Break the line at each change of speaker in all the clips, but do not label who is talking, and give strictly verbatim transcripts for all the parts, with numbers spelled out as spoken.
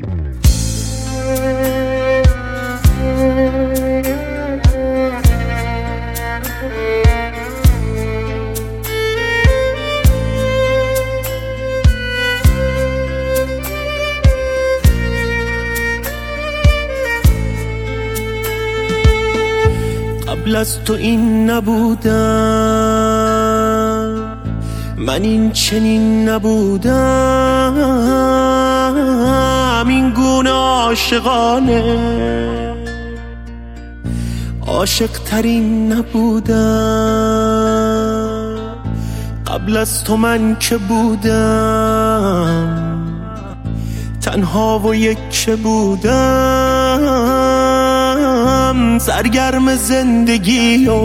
قبل از تو این نبودم، من این چنین نبودم، این گونه عاشقانه عاشق ترین نبودم. قبل از تو من که بودم، تنها و یک بودم، سرگرم زندگی و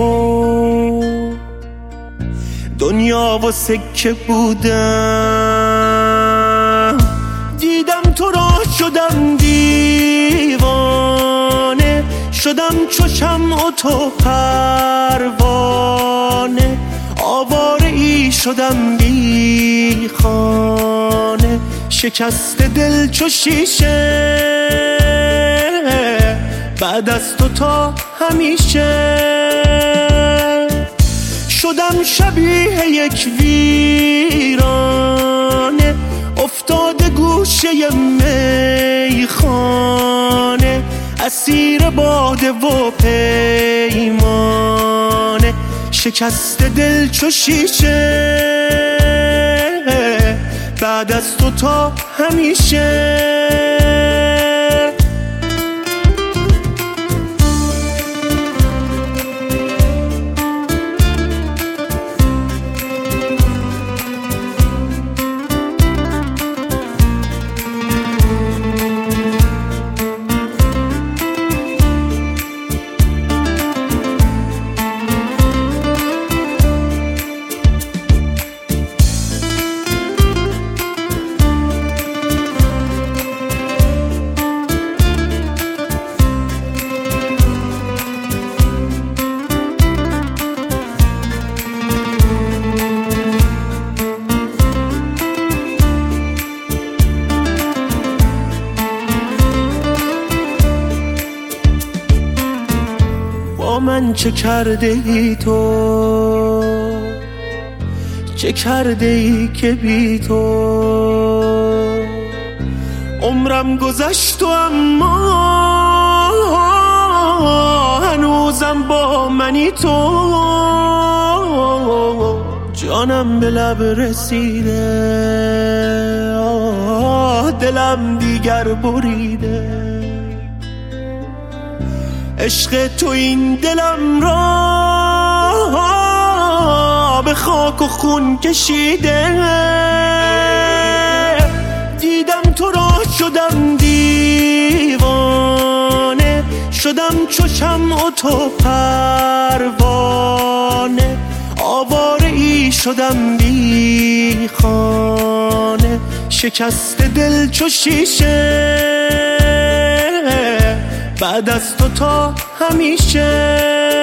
دنیا و سکه بودم. دیدم تو را شدم دیوانه، شدم چو شمع و تو پروانه، آواره ای شدم بی خانه، شکست دل چو شیشه، بعد از تو تا همیشه. شدم شبیه یک ویرانه، افتاده گوشه میخانه، اسیر باده و پیمانه، شکست دل چو شیشه، بعد از تو تا همیشه. من چه کرده ای تو، چه کرده ای که بی تو عمرم گذشت و اما هنوزم با منی تو. جانم به لب رسیده، آه دلم دیگر بریده، عشق تو این دلم را به خاک و خون کشیده. دیدم تو را شدم دیوانه، شدم چو شمع و تو پروانه، آواره ای شدم بی خانه، شکست دل چو شیشه، بعد از تو تا همیشه.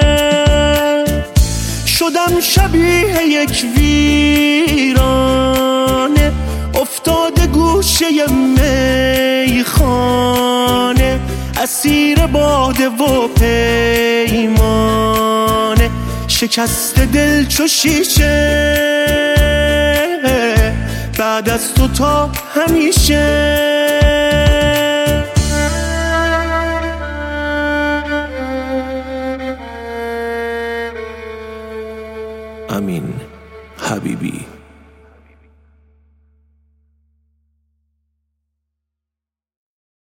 شدم شبیه یک ویرانه، افتاده گوشه میخانه، اسیر باده و پیمانه، شکست دل چو شیشه، بعد از تو تا همیشه. امین حبیبی.